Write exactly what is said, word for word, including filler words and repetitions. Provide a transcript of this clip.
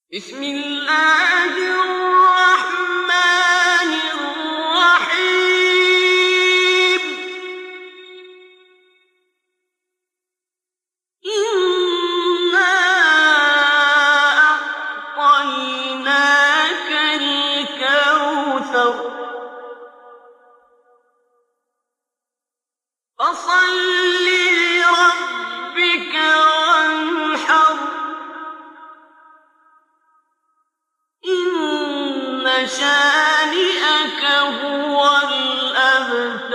بسم الله الرحمن الرحيم إنا أعطيناك الكوثر فصل لربك وانحر إن شانئك هو الأبتر